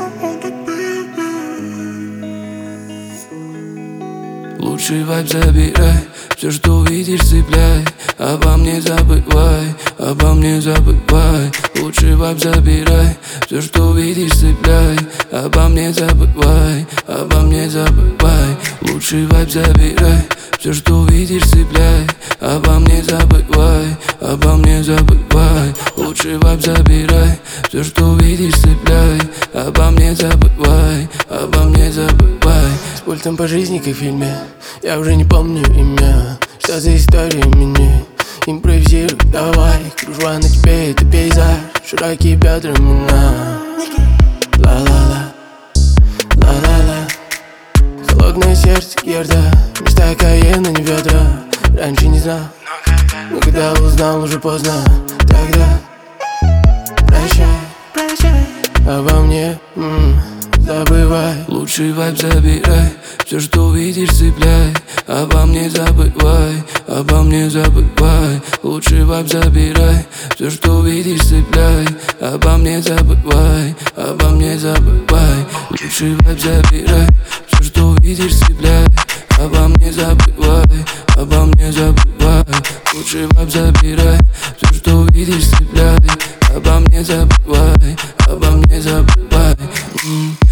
Лучший вайб забирай, все, что увидишь, цепляй. Обо мне забывай, обо мне забывай. Лучший вайб забирай, все, что увидишь, цепляй. Обо мне забывай, обо мне забывай. Лучший вайб забирай, все, что увидишь, цепляй. Обо мне забывай, обо мне забывай. Лучший вайб забирай, все, что увидишь, цепляй. Обо мне забывай, обо мне забывай. С пультом по жизни, как в фильме, я уже не помню имя. Что за история меня? Импровизируй, давай. Кружева на тебе, это пейзаж. Широкие бедра, мина. Ла-ла-ла, ла-ла-ла. Холодное сердце, герда. Мечта Каена, не ведра. Раньше не знал, но когда узнал, уже поздно. Тогда прощай, обо мне забывай. Лучший вайб забирай, все, что увидишь, цепляй. Обо мне забывай, обо мне забывай. Лучший вайб забирай, все, что увидишь, цепляй. Обо мне забывай, обо мне забывай. Лучший вайб забирай, все, что увидишь, цепляй. Обо мне забывай, обо мне забывай. Лучший вайб забирай, все, что увидишь, цепляй. Обо мне забывай, обо мне забывай.